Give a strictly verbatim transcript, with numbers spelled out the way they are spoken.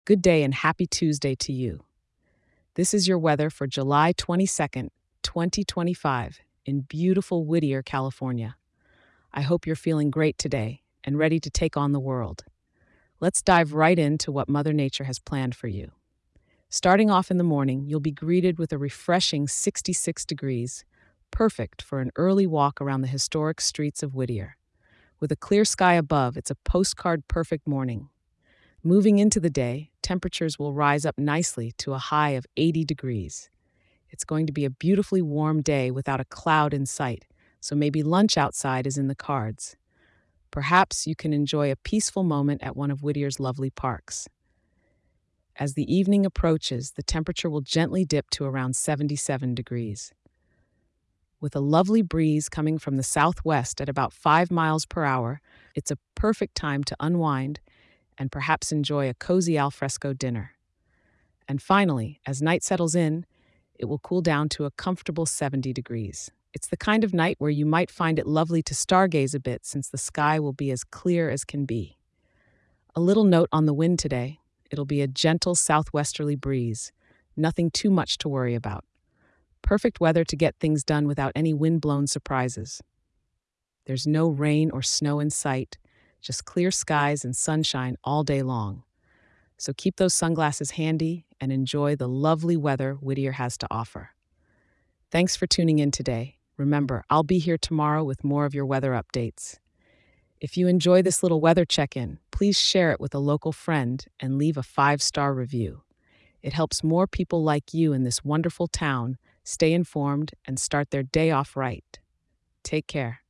Good day and happy Tuesday to you. This is your weather for July twenty-second, twenty twenty-five, in beautiful Whittier, California. I hope you're feeling great today and ready to take on the world. Let's dive right into what Mother Nature has planned for you. Starting off in the morning, you'll be greeted with a refreshing sixty-six degrees, perfect for an early walk around the historic streets of Whittier. With a clear sky above, it's a postcard perfect morning. Moving into the day, temperatures will rise up nicely to a high of eighty degrees. It's going to be a beautifully warm day without a cloud in sight, so maybe lunch outside is in the cards. Perhaps you can enjoy a peaceful moment at one of Whittier's lovely parks. As the evening approaches, the temperature will gently dip to around seventy-seven degrees. With a lovely breeze coming from the southwest at about five miles per hour, it's a perfect time to unwind and perhaps enjoy a cozy alfresco dinner. And finally, as night settles in, it will cool down to a comfortable seventy degrees. It's the kind of night where you might find it lovely to stargaze a bit since the sky will be as clear as can be. A little note on the wind today: it'll be a gentle southwesterly breeze, nothing too much to worry about. Perfect weather to get things done without any wind-blown surprises. There's no rain or snow in sight, just clear skies and sunshine all day long. So keep those sunglasses handy and enjoy the lovely weather Whittier has to offer. Thanks for tuning in today. Remember, I'll be here tomorrow with more of your weather updates. If you enjoy this little weather check-in, please share it with a local friend and leave a five-star review. It helps more people like you in this wonderful town stay informed and start their day off right. Take care.